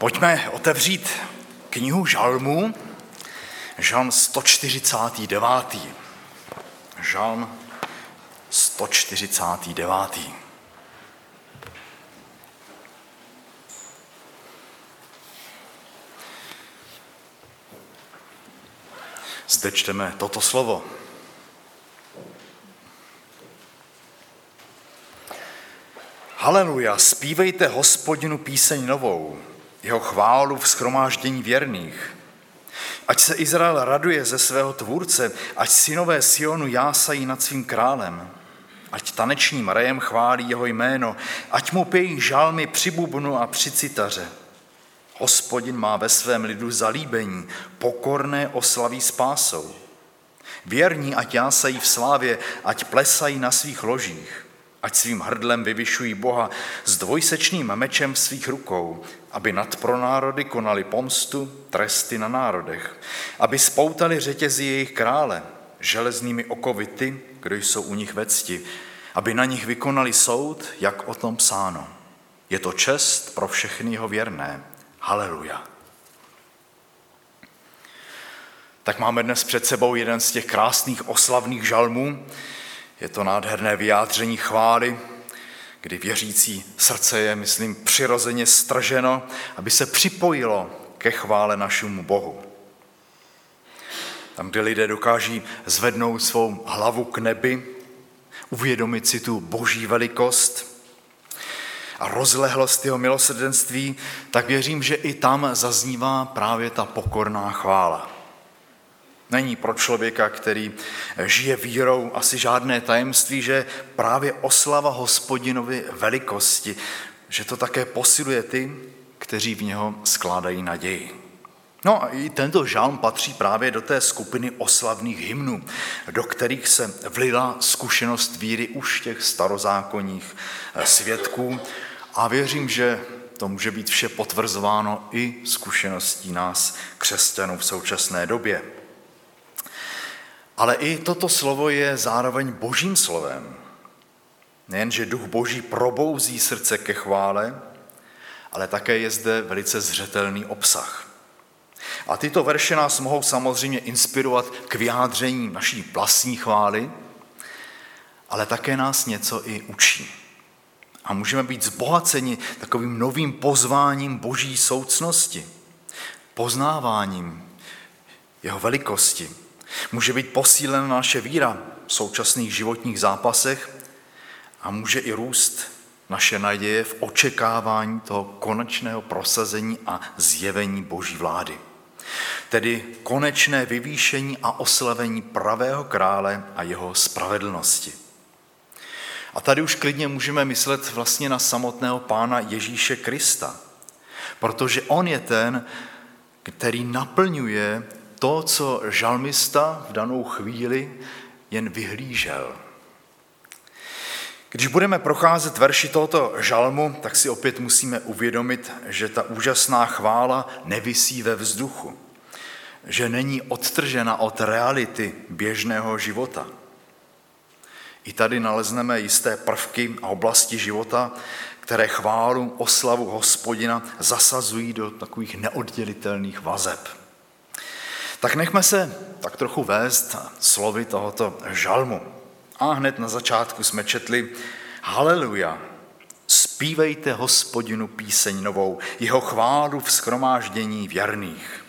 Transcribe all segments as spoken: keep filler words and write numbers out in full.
Pojďme otevřít knihu Žalmů, Žalm sto čtyřicátý devátý. Žalm sto čtyřicátý devátý. Zde čteme toto slovo. Haleluja, zpívejte Hospodinu píseň novou, jeho chválu v shromáždění věrných. Ať se Izrael raduje ze svého tvůrce, ať synové Sionu jásají nad svým králem. Ať tanečním rejem chválí jeho jméno, ať mu pějí žalmy při bubnu a při citaře. Hospodin má ve svém lidu zalíbení, pokorné oslaví spásou. Věrní ať jásají v slávě, ať plesají na svých ložích. Ať svým hrdlem vyvyšují Boha s dvojsečným mečem v svých rukou, aby nad pronárody konali pomstu, tresty na národech, aby spoutali řetězy jejich krále, železnými okovy ty, kdo jsou u nich ve cti, aby na nich vykonali soud, jak o tom psáno. Je to čest pro všechny jeho věrné. Haleluja. Tak máme dnes před sebou jeden z těch krásných oslavných žalmů. Je to nádherné vyjádření chvály, kdy věřící srdce je, myslím, přirozeně strženo, aby se připojilo ke chvále našemu Bohu. Tam, kde lidé dokáží zvednout svou hlavu k nebi, uvědomit si tu boží velikost a rozlehlost jeho milosrdenství, tak věřím, že i tam zaznívá právě ta pokorná chvála. Není pro člověka, který žije vírou, asi žádné tajemství, že právě oslava Hospodinovy velikosti, že to také posiluje ty, kteří v něho skládají naději. No a i tento žalm patří právě do té skupiny oslavných hymnů, do kterých se vlila zkušenost víry už těch starozákonních svědků a věřím, že to může být vše potvrzováno i zkušeností nás, křesťanů v současné době. Ale i toto slovo je zároveň božím slovem. Nejen, že duch boží probouzí srdce ke chvále, ale také je zde velice zřetelný obsah. A tyto verše nás mohou samozřejmě inspirovat k vyjádření naší vlastní chvály, ale také nás něco i učí. A můžeme být zbohaceni takovým novým pozváním boží soucnosti, poznáváním jeho velikosti. Může být posílena naše víra v současných životních zápasech a může i růst naše naděje v očekávání toho konečného prosazení a zjevení boží vlády. Tedy konečné vyvýšení a oslavení pravého krále a jeho spravedlnosti. A tady už klidně můžeme myslet vlastně na samotného Pána Ježíše Krista, protože on je ten, který naplňuje to, co žalmista v danou chvíli jen vyhlížel. Když budeme procházet verši tohoto žalmu, tak si opět musíme uvědomit, že ta úžasná chvála nevisí ve vzduchu, že není odtržena od reality běžného života. I tady nalezneme jisté prvky a oblasti života, které chválu, oslavu Hospodina zasazují do takových neoddělitelných vazeb. Tak nechme se tak trochu vést slovy tohoto žalmu. A hned na začátku jsme četli Haleluja, zpívejte Hospodinu píseň novou, jeho chválu v shromáždění věrných.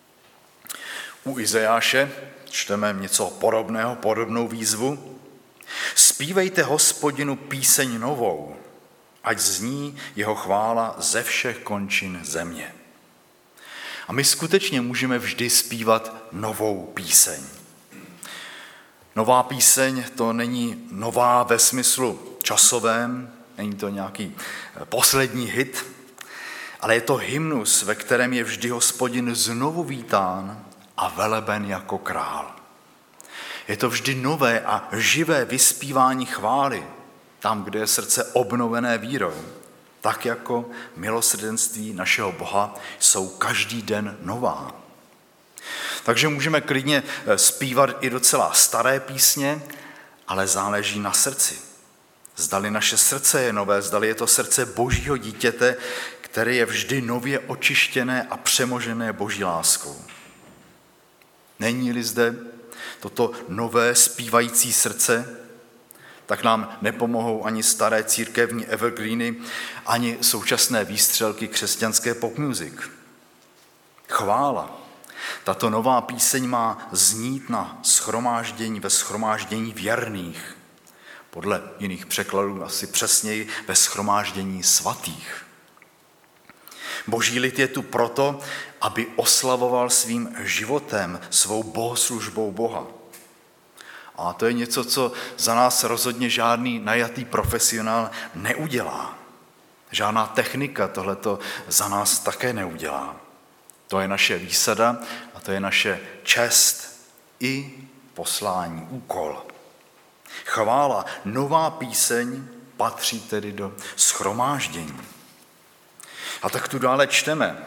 U Izajáše čteme něco podobného, podobnou výzvu. Zpívejte Hospodinu píseň novou, ať zní jeho chvála ze všech končin země. A my skutečně můžeme vždy zpívat novou píseň. Nová píseň to není nová ve smyslu časovém, není to nějaký poslední hit, ale je to hymnus, ve kterém je vždy Hospodin znovu vítán a veleben jako král. Je to vždy nové a živé vyspívání chvály, tam, kde je srdce obnovené vírou. Tak jako milosrdenství našeho Boha jsou každý den nová. Takže můžeme klidně zpívat i docela staré písně, ale záleží na srdci. Zdali naše srdce je nové, zdali je to srdce božího dítěte, které je vždy nově očištěné a přemožené Boží láskou. Není-li zde toto nové zpívající srdce, tak nám nepomohou ani staré církevní evergreeny, ani současné výstřelky křesťanské pop music. Chvála. Tato nová píseň má znít na shromáždění, ve shromáždění věrných. Podle jiných překladů asi přesněji ve shromáždění svatých. Boží lid je tu proto, aby oslavoval svým životem, svou bohoslužbou Boha. A to je něco, co za nás rozhodně žádný najatý profesionál neudělá. Žádná technika tohleto za nás také neudělá. To je naše výsada a to je naše čest i poslání, úkol. Chvála, nová píseň patří tedy do shromáždění. A tak tu dále čteme.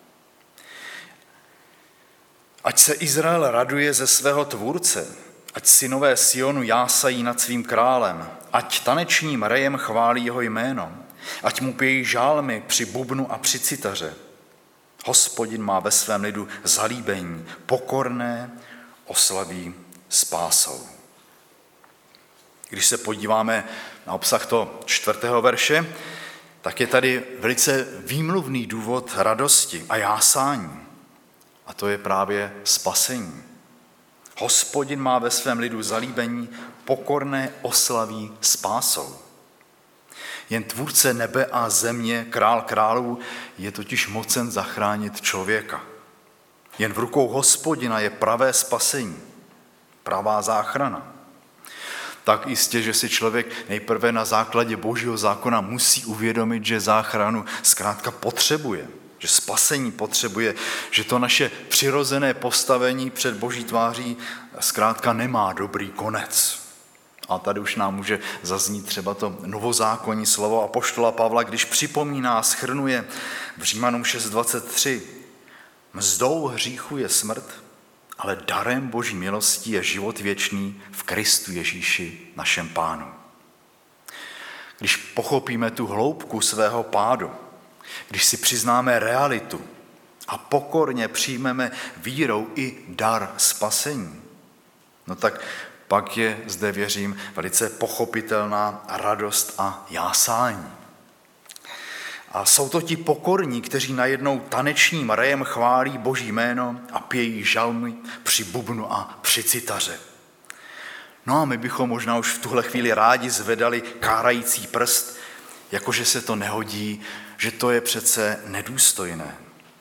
Ať se Izrael raduje ze svého tvůrce, ať synové Sionu jásají nad svým králem, ať tanečním rejem chválí jeho jméno, ať mu pějí žálmy při bubnu a při citaře. Hospodin má ve svém lidu zalíbení, pokorné oslaví spásou. Když se podíváme na obsah toho čtvrtého verše, tak je tady velice výmluvný důvod radosti a jásání. A to je právě spasení. Hospodin má ve svém lidu zalíbení, pokorné oslaví spásou. Jen tvůrce nebe a země, král králů, je totiž mocen zachránit člověka. Jen v rukou Hospodina je pravé spasení, pravá záchrana. Tak jistě, že si člověk nejprve na základě Božího zákona musí uvědomit, že záchranu zkrátka potřebuje, že spasení potřebuje, že to naše přirozené postavení před Boží tváří zkrátka nemá dobrý konec. A tady už nám může zaznít třeba to novozákonní slovo apoštola Pavla, když připomíná, shrnuje v Římanům šest dvacet tři. Mzdou hříchu je smrt, ale darem Boží milosti je život věčný v Kristu Ježíši, našem Pánu. Když pochopíme tu hloubku svého pádu, když si přiznáme realitu a pokorně přijmeme vírou i dar spasení, no tak pak je zde, věřím, velice pochopitelná radost a jásání. A jsou to ti pokorní, kteří najednou tanečním rejem chválí Boží jméno a pějí žalmy při bubnu a při citaře. No a my bychom možná už v tuhle chvíli rádi zvedali kárající prst, jakože se to nehodí, že to je přece nedůstojné.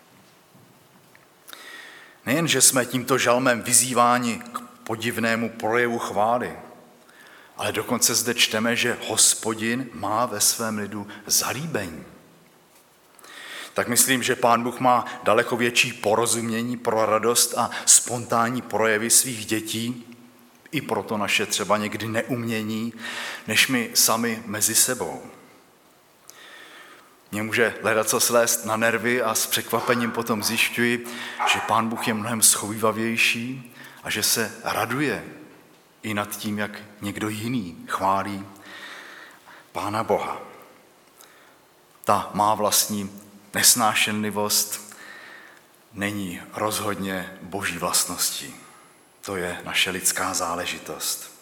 Nejen, že jsme tímto žalmem vyzýváni k podivnému projevu chvály, ale dokonce zde čteme, že Hospodin má ve svém lidu zalíbení. Tak myslím, že Pán Bůh má daleko větší porozumění pro radost a spontánní projevy svých dětí, i proto naše třeba někdy neumění, než my sami mezi sebou. Mě může ledacos slést na nervy a s překvapením potom zjišťuji, že Pán Bůh je mnohem schovývavější a že se raduje i nad tím, jak někdo jiný chválí Pána Boha. Ta má vlastní nesnášenlivost není rozhodně Boží vlastností. To je naše lidská záležitost.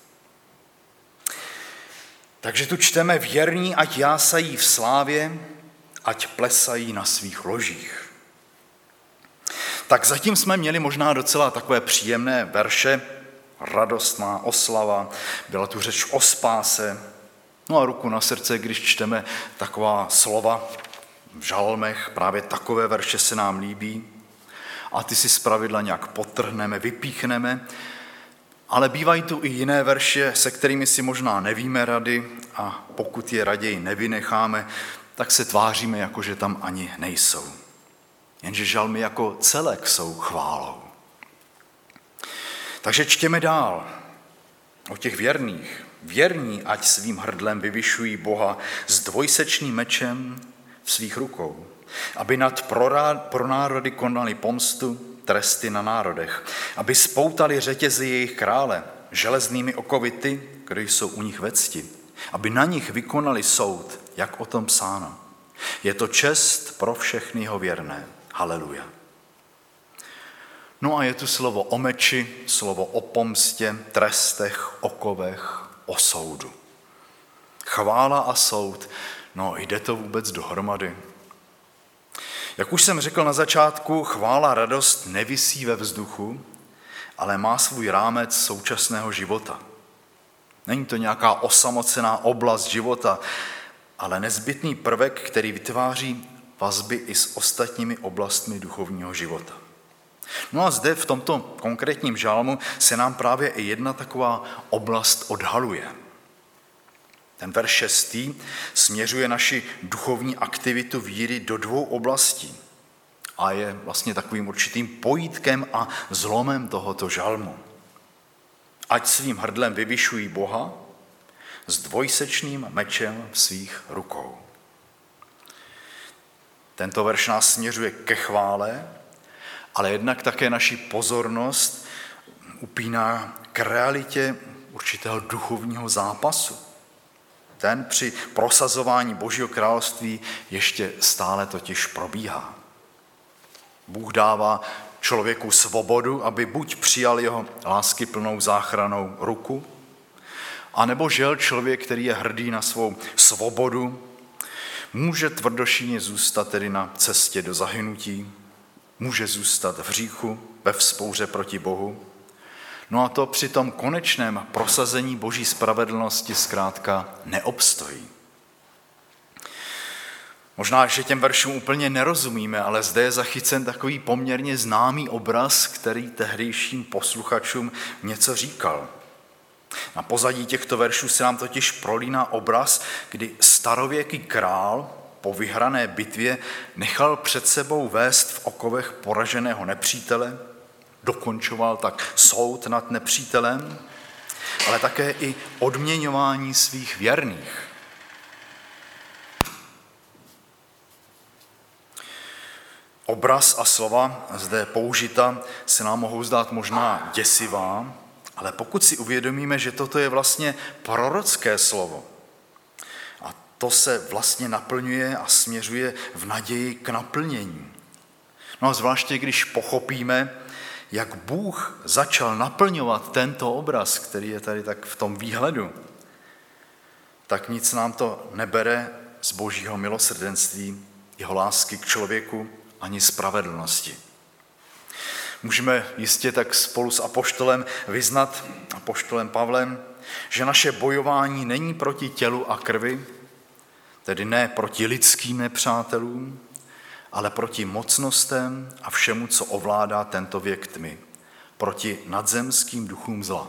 Takže tu čteme věrní, ať jásají v slávě, ať plesají na svých ložích. Tak zatím jsme měli možná docela takové příjemné verše, radostná oslava, byla tu řeč o spáse. No a ruku na srdce, když čteme taková slova v žalmech, právě takové verše se nám líbí a ty si zpravidla nějak podtrhneme, vypíchneme, ale bývají tu i jiné verše, se kterými si možná nevíme rady a pokud je raději nevynecháme, tak se tváříme, jako že tam ani nejsou. Jenže žalmy jako celek jsou chválou. Takže čtěme dál o těch věrných. Věrní, ať svým hrdlem vyvyšují Boha s dvojsečným mečem v svých rukou, aby nad pro národy konali pomstu, tresty na národech, aby spoutali řetězy jejich krále železnými okovy ty, kdo jsou u nich ve cti, aby na nich vykonali soud, jak o tom psáno. Je to čest pro všechny jeho věrné. Haleluja. No a je tu slovo o meči, slovo o pomstě, trestech, okovech, o soudu. Chvála a soud, no jde to vůbec dohromady? Jak už jsem řekl na začátku, chvála a radost nevisí ve vzduchu, ale má svůj rámec současného života. Není to nějaká osamocená oblast života, ale nezbytný prvek, který vytváří vazby i s ostatními oblastmi duchovního života. No a zde v tomto konkrétním žalmu se nám právě i jedna taková oblast odhaluje. Ten verš šestý směřuje naši duchovní aktivitu víry do dvou oblastí a je vlastně takovým určitým pojítkem a zlomem tohoto žalmu. Ať svým hrdlem vyvyšují Boha s dvojsečným mečem v svých rukou. Tento verš nás směřuje ke chvále, ale jednak také naši pozornost upíná k realitě určitého duchovního zápasu. Ten při prosazování Božího království ještě stále totiž probíhá. Bůh dává člověku svobodu, aby buď přijal jeho láskyplnou záchrannou ruku, anebo žel člověk, který je hrdý na svou svobodu, může tvrdošíně zůstat tedy na cestě do zahynutí, může zůstat v hříchu, ve vzpouře proti Bohu. No a to při tom konečném prosazení Boží spravedlnosti zkrátka neobstojí. Možná, že těm veršům úplně nerozumíme, ale zde je zachycen takový poměrně známý obraz, který tehdejším posluchačům něco říkal. Na pozadí těchto veršů se nám totiž prolíná obraz, kdy starověký král po vyhrané bitvě nechal před sebou vést v okovech poraženého nepřítele, dokončoval tak soud nad nepřítelem, ale také i odměňování svých věrných. Obraz a slova zde použita se nám mohou zdát možná děsivá, ale pokud si uvědomíme, že toto je vlastně prorocké slovo a to se vlastně naplňuje a směřuje v naději k naplnění. No a zvláště když pochopíme, jak Bůh začal naplňovat tento obraz, který je tady tak v tom výhledu, tak nic nám to nebere z Božího milosrdenství, jeho lásky k člověku ani spravedlnosti. Můžeme jistě tak spolu s apoštolem vyznat, apoštolem Pavlem, že naše bojování není proti tělu a krvi, tedy ne proti lidským nepřátelům, ale proti mocnostem a všemu, co ovládá tento věk tmy, proti nadzemským duchům zla.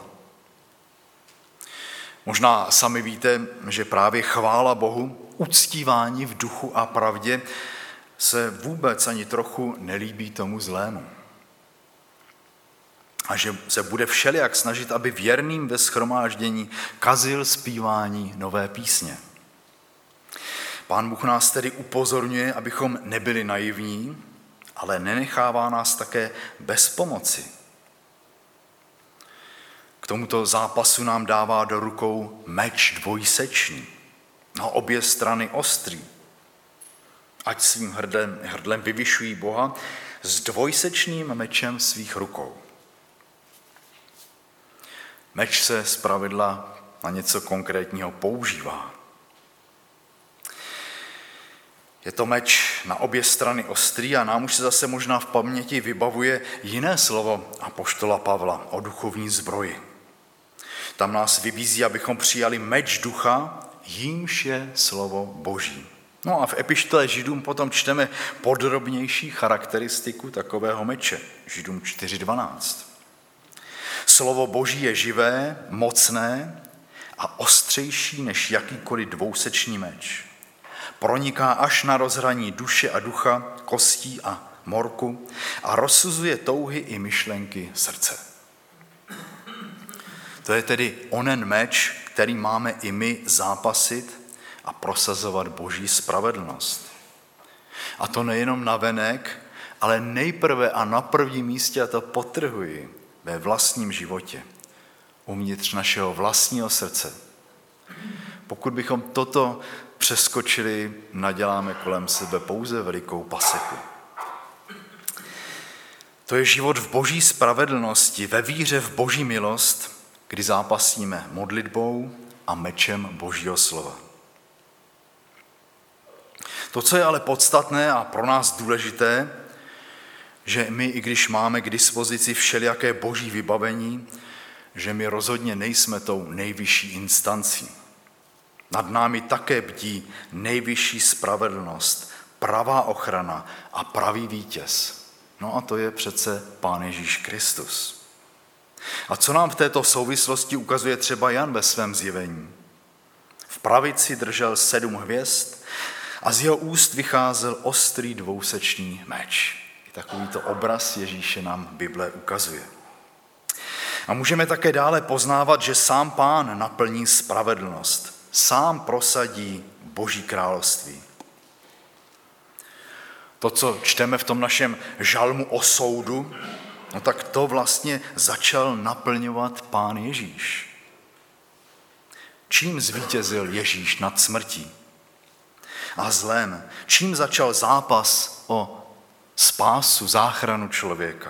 Možná sami víte, že právě chvála Bohu, uctívání v duchu a pravdě se vůbec ani trochu nelíbí tomu zlému. A že se bude všelijak snažit, aby věrným ve shromáždění kazil zpívání nové písně. Pán Bůh nás tedy upozorňuje, abychom nebyli naivní, ale nenechává nás také bez pomoci. K tomuto zápasu nám dává do rukou meč dvojsečný, na obě strany ostrý. Ať svým hrdlem, hrdlem vyvyšují Boha s dvojsečným mečem svých rukou. Meč se zpravidla na něco konkrétního používá. Je to meč na obě strany ostrý a nám už se zase možná v paměti vybavuje jiné slovo apoštola Pavla o duchovní zbroji. Tam nás vybízí, abychom přijali meč ducha, jímž je slovo Boží. No a v epištole Židům potom čteme podrobnější charakteristiku takového meče. Židům čtyři dvanáct. Slovo Boží je živé, mocné a ostřejší než jakýkoliv dvousečný meč. Proniká až na rozhraní duše a ducha, kostí a morku a rozsuzuje touhy i myšlenky srdce. To je tedy onen meč, který máme i my zápasit a prosazovat Boží spravedlnost. A to nejenom navenek, ale nejprve a na prvním místě, a to podtrhuji, ve vlastním životě, uvnitř našeho vlastního srdce. Pokud bychom toto přeskočili, naděláme kolem sebe pouze velikou paseku. To je život v boží spravedlnosti, ve víře v boží milost, kdy zápasíme modlitbou a mečem božího slova. To, co je ale podstatné a pro nás důležité, že my, i když máme k dispozici všelijaké boží vybavení, že my rozhodně nejsme tou nejvyšší instancí. Nad námi také bdí nejvyšší spravedlnost, pravá ochrana a pravý vítěz. No a to je přece Pán Ježíš Kristus. A co nám v této souvislosti ukazuje třeba Jan ve svém zjevení? V pravici držel sedm hvězd a z jeho úst vycházel ostrý dvousečný meč. I takovýto obraz Ježíše nám Bible ukazuje. A můžeme také dále poznávat, že sám Pán naplní spravedlnost. Sám prosadí Boží království. To, co čteme v tom našem žalmu o soudu, no tak to vlastně začal naplňovat Pán Ježíš. Čím zvítězil Ježíš nad smrtí a zlem? Čím začal zápas o spásu, záchranu člověka?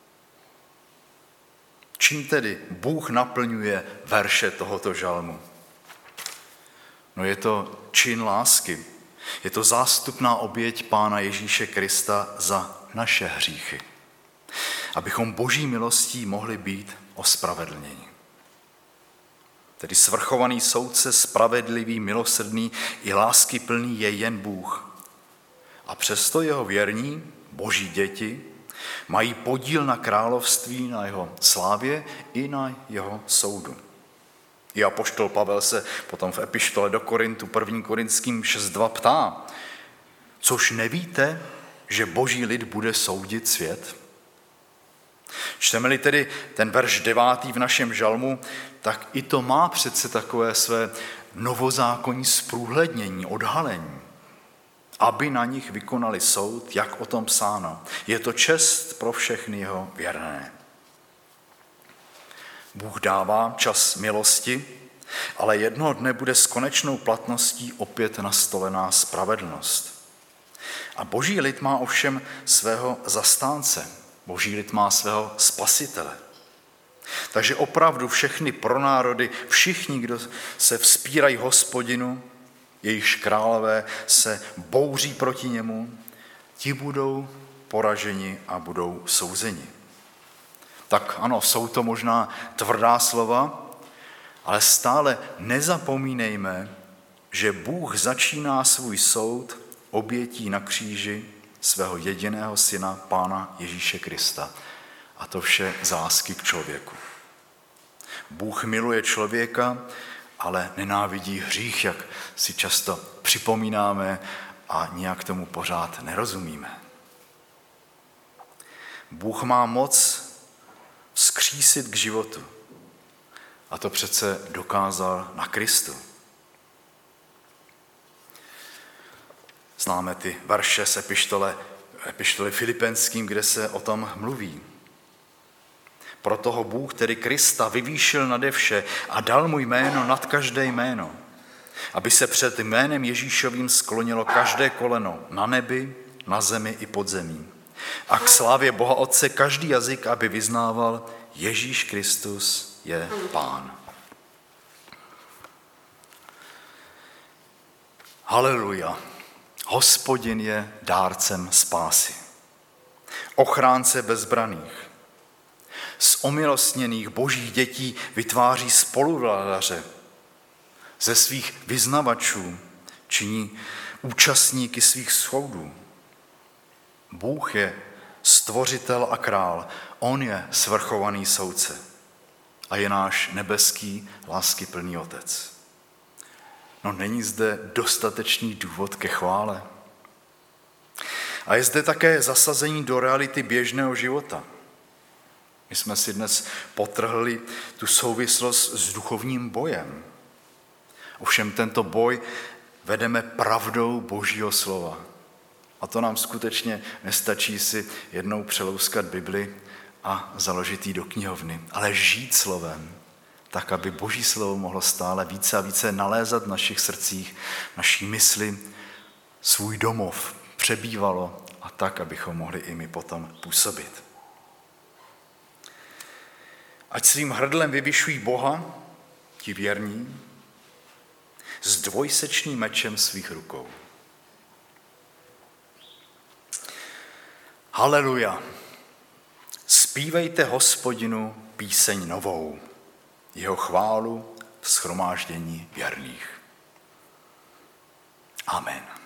Čím tedy Bůh naplňuje verše tohoto žalmu? No je to čin lásky. Je to zástupná oběť Pána Ježíše Krista za naše hříchy. Abychom boží milostí mohli být ospravedlněni. Tedy svrchovaný soudce, spravedlivý, milosrdný i láskyplný je jen Bůh. A přesto jeho věrní, boží děti, mají podíl na království, na jeho slávě i na jeho soudu. I apoštol Pavel se potom v epištole do Korintu, první Korinským šest dva ptá, což nevíte, že boží lid bude soudit svět? Čteme-li tedy ten verš devátý v našem žalmu, tak i to má přece takové své novozákonní zprůhlednění, odhalení, aby na nich vykonali soud, jak o tom psáno. Je to čest pro všechny jeho věrné. Bůh dává čas milosti, ale jednoho dne bude s konečnou platností opět nastolená spravedlnost. A boží lid má ovšem svého zastánce. Boží lid má svého spasitele. Takže opravdu všechny pronárody, všichni, kdo se vzpírají Hospodinu, jejichž králové se bouří proti němu, ti budou poraženi a budou souzeni. Tak ano, jsou to možná tvrdá slova, ale stále nezapomínejme, že Bůh začíná svůj soud obětí na kříži svého jediného syna, Pána Ježíše Krista. A to vše z lásky k člověku. Bůh miluje člověka, ale nenávidí hřích, jak si často připomínáme a nějak tomu pořád nerozumíme. Bůh má moc vzkřísit k životu. A to přece dokázal na Kristu. Známe ty verše z epištole, epištoly Filipenským, kde se o tom mluví. Proto ho Bůh, tedy Krista, vyvýšil nade vše a dal mu jméno nad každé jméno, aby se před jménem Ježíšovým sklonilo každé koleno na nebi, na zemi i pod zemí. A k slávě Boha Otce každý jazyk, aby vyznával, Ježíš Kristus je Pán. Haleluja. Hospodin je dárcem spásy. Ochránce bezbraných. Z omilostněných božích dětí vytváří spoluvládaře. Ze svých vyznavačů činí účastníky svých soudů. Bůh je stvořitel a král. On je svrchovaný soudce. A je náš nebeský láskyplný otec. No není zde dostatečný důvod ke chvále. A je zde také zasazení do reality běžného života. My jsme si dnes podtrhli tu souvislost s duchovním bojem. Ovšem tento boj vedeme pravdou Božího slova. A to nám skutečně nestačí si jednou přelouskat Bibli a založit ji do knihovny, ale žít slovem, tak aby Boží slovo mohlo stále více a více nalézat v našich srdcích, naší mysli, svůj domov, přebývalo a tak, abychom mohli i my potom působit. Ať svým hrdlem vyvyšují Boha, ti věrní, s dvojsečným mečem svých rukou. Haleluja! Zpívejte Hospodinu píseň novou, jeho chválu v shromáždění věrných. Amen.